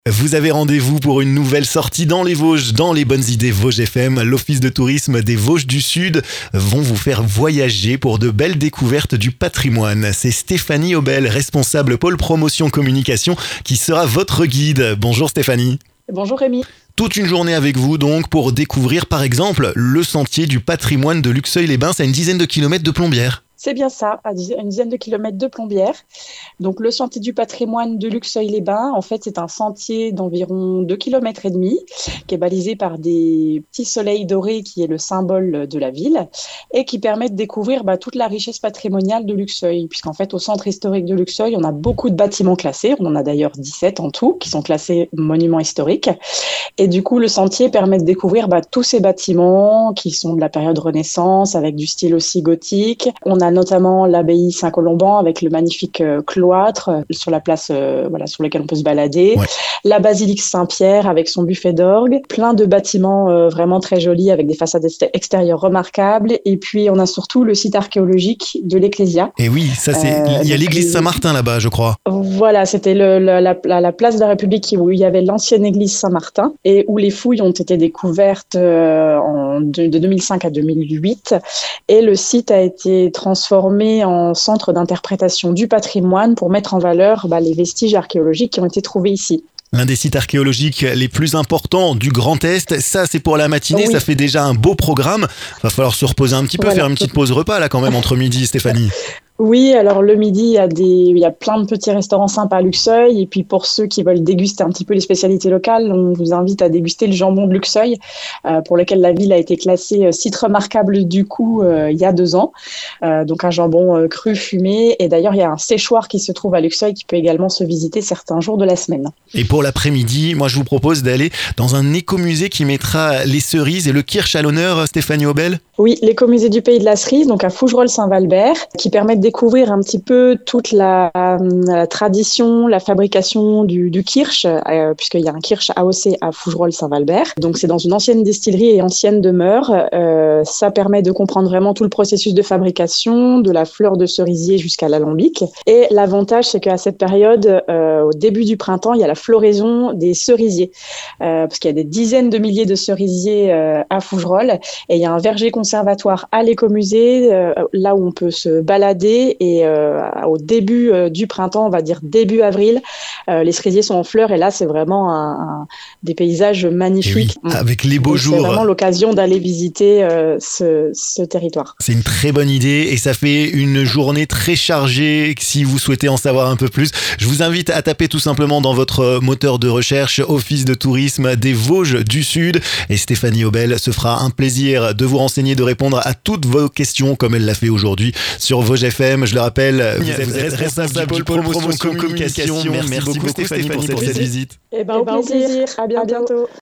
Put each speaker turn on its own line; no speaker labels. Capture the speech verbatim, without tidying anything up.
Vous avez rendez-vous pour une nouvelle sortie dans les Vosges, dans les bonnes idées Vosges F M. L'Office de tourisme des Vosges du Sud vont vous faire voyager pour de belles découvertes du patrimoine. C'est Stéphanie Aubel, responsable pôle promotion communication, qui sera votre guide. Bonjour Stéphanie.
Bonjour Rémi.
Toute une journée avec vous donc pour découvrir par exemple le sentier du patrimoine de Luxeuil-les-Bains. C'est à une dizaine de kilomètres de Plombières.
C'est bien ça, à une dizaine de kilomètres de Plombières. Donc le sentier du patrimoine de Luxeuil-les-Bains, en fait, c'est un sentier d'environ deux kilomètres et demi qui est balisé par des petits soleils dorés qui est le symbole de la ville et qui permet de découvrir bah, toute la richesse patrimoniale de Luxeuil. Puisqu'en fait, au centre historique de Luxeuil, on a beaucoup de bâtiments classés. On en a d'ailleurs dix-sept en tout qui sont classés monuments historiques. Et du coup, le sentier permet de découvrir bah, tous ces bâtiments qui sont de la période Renaissance avec du style aussi gothique. On a notamment l'abbaye Saint-Colomban avec le magnifique euh, cloître euh, sur la place euh, voilà, sur lequel on peut se balader. Ouais. La basilique Saint-Pierre avec son buffet d'orgue. Plein de bâtiments euh, vraiment très jolis avec des façades extérieures remarquables. Et puis, on a surtout le site archéologique de l'Ecclésia.
Et oui, ça c'est. Euh, il y a l'église Saint-Martin là-bas, je crois.
Voilà, c'était le, la, la, la place de la République où il y avait l'ancienne église Saint-Martin et où les fouilles ont été découvertes euh, en, de, de deux mille cinq à deux mille huit. Et le site a été transformé transformé en centre d'interprétation du patrimoine pour mettre en valeur bah, les vestiges archéologiques qui ont été trouvés ici.
L'un des sites archéologiques les plus importants du Grand Est, ça c'est pour la matinée, oui. Ça fait déjà un beau programme. Va falloir se reposer un petit peu, voilà. Faire une petite pause repas là quand même entre midi, Stéphanie.
Oui, alors le midi, il y a des, il y a plein de petits restaurants sympas à Luxeuil. Et puis pour ceux qui veulent déguster un petit peu les spécialités locales, on vous invite à déguster le jambon de Luxeuil, euh, pour lequel la ville a été classée euh, site remarquable du coup euh, il y a deux ans. Euh, donc un jambon euh, cru, fumé. Et d'ailleurs, il y a un séchoir qui se trouve à Luxeuil qui peut également se visiter certains jours de la semaine.
Et pour l'après-midi, moi je vous propose d'aller dans un écomusée qui mettra les cerises et le kirsch à l'honneur, Stéphanie Aubel.
Oui, l'écomusée du Pays de la Cerise, donc à Fougerolles-Saint-Valbert, qui permet de découvrir un petit peu toute la, la tradition, la fabrication du, du kirsch, euh, puisqu'il y a un kirsch A O C à Fougerolles-Saint-Valbert. Donc c'est dans une ancienne distillerie et ancienne demeure. Euh, ça permet de comprendre vraiment tout le processus de fabrication, de la fleur de cerisier jusqu'à l'alambic. Et l'avantage, c'est qu'à cette période, euh, au début du printemps, il y a la floraison des cerisiers, euh, parce qu'il y a des dizaines de milliers de cerisiers euh, à Fougerolles, et il y a un verger conservatoire à l'écomusée, euh, là où on peut se balader. Et euh, au début euh, du printemps, on va dire début avril, euh, les cerisiers sont en fleurs et là c'est vraiment un, un, des paysages magnifiques.
Oui, avec les beaux
et
jours.
C'est vraiment l'occasion d'aller visiter euh, ce, ce territoire.
C'est une très bonne idée et ça fait une journée très chargée. Si vous souhaitez en savoir un peu plus, je vous invite à taper tout simplement dans votre moteur de recherche Office de tourisme des Vosges du Sud et Stéphanie Aubel se fera un plaisir de vous renseigner, de répondre à toutes vos questions comme elle l'a fait aujourd'hui sur Vosges F M. Je le rappelle, vous, vous êtes responsable du pôle promotion communication. Merci, Merci beaucoup Stéphanie, Stéphanie pour, pour cette visite.
Eh ben, au plaisir. À bientôt. À bientôt.